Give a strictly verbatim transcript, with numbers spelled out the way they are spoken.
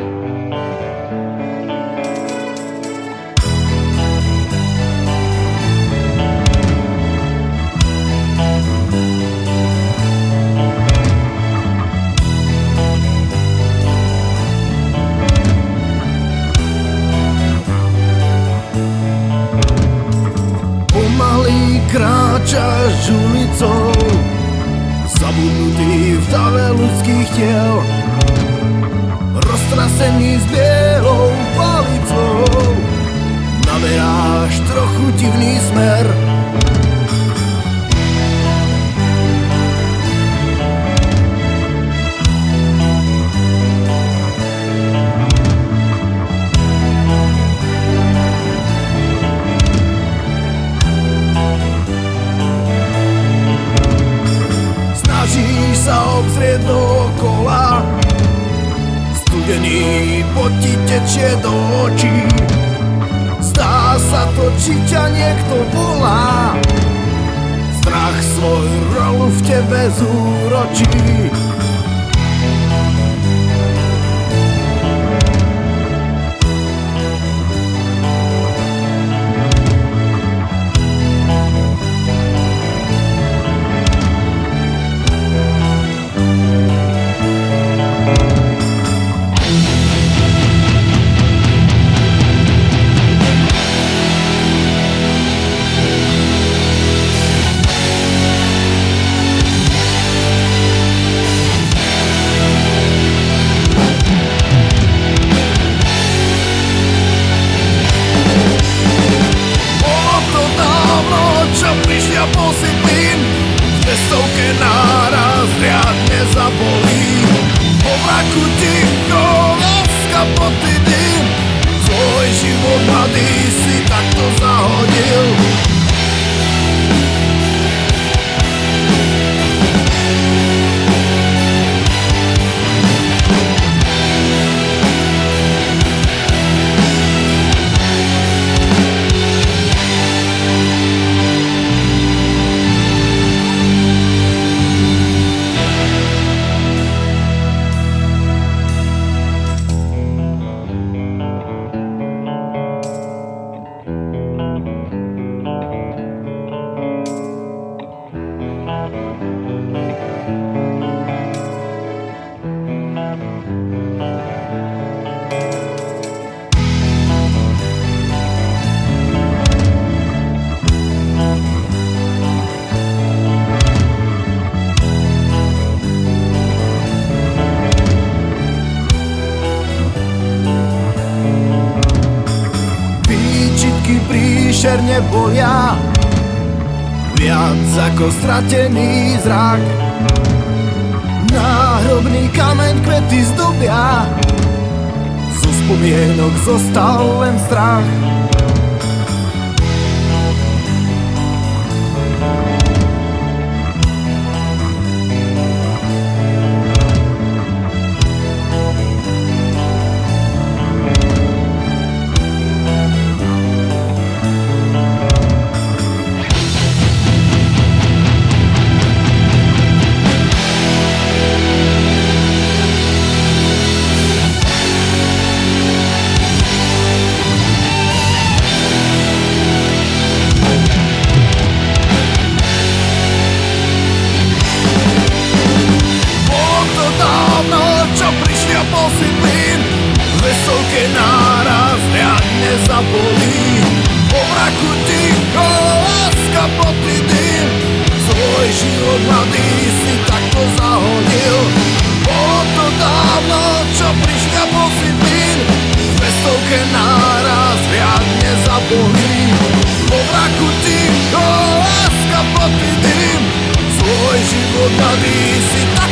Kráčaš ulicou, zabudnutý v dave ľudských tiel, roztrasený s bielou palicou, naberáš trochu divný smer. Sa obzrieť dookola, studený pot ti tečie do očí. Zdá sa to, či ťa niekto volá, strach svoj rolu v tebe zúročí. Stovke náraz riadne zabolí, po vraku ticho, láska poty dým, svoj život mladý si takto zahodil. Príšerne bolia, viac ako stratený zrak. Náhrobný kameň kvety zdobia, zo spomienok zostal len strach. Vesovke náraz riadne zabolí, po vraku ticho, láska poty dým, svoj život mladý si takto zahodil. Bolo to dávno, čo prišli a bol si plyn, vesovke náraz riadne zabolí, po vraku ticho, láska poty dým, svoj život mladý si takto